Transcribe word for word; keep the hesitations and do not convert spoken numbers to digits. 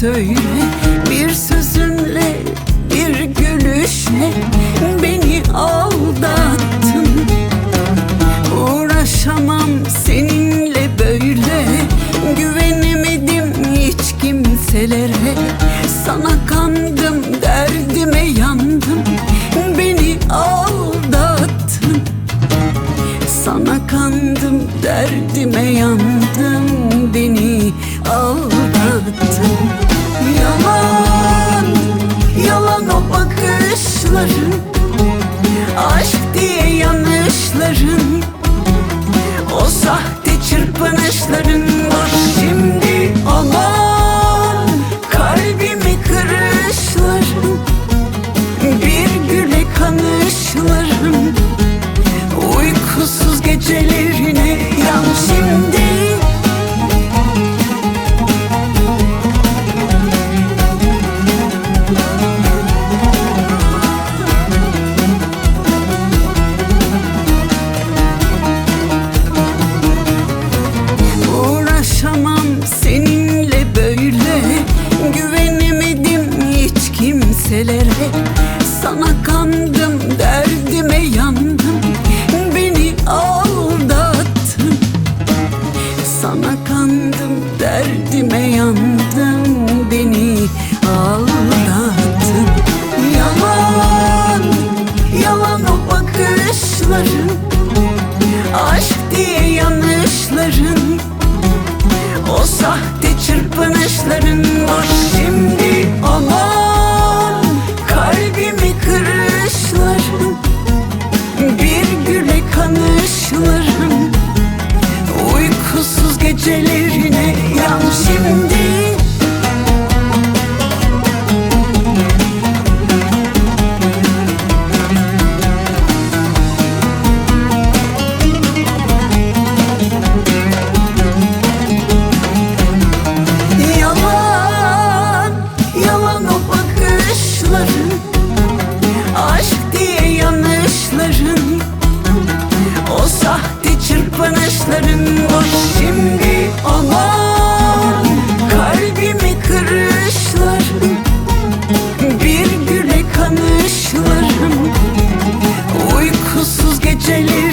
söyle, bir sözünle, bir gülüşle beni aldattın. Uğraşamam seninle böyle, güvenemedim hiç kimselere. Sana kandım, derdime yandım, beni aldattın. Sana kandım, derdime yandım, beni aldattın. Yalan, yalan o bakışların, aşk diye yanışların, o sahte çırpınışların var şimdi. Aman kalbimi kırışların, bir güle kanışların, uykusuz gecelerine yan şimdi. Uğraşamam seninle böyle, güvenemedim hiç kimselere. Sana kandım, derdime yandım, beni aldattın. Sana kandım, derdime yandım, beni aldattın. Yalan, yalan o bakışların, aşk diye yanışların, o sahte çırpınışların var şimdi. Aman kalbimi kırışların, bir güle kanışların, uykusuz gecelerine yan şimdi. Yalan, yalan o bakışların, aşk diye yanışların, o sahte çırpınışların var şimdi. Aman kalbimi kırışların, bir güle kanışların, uykusuz geceler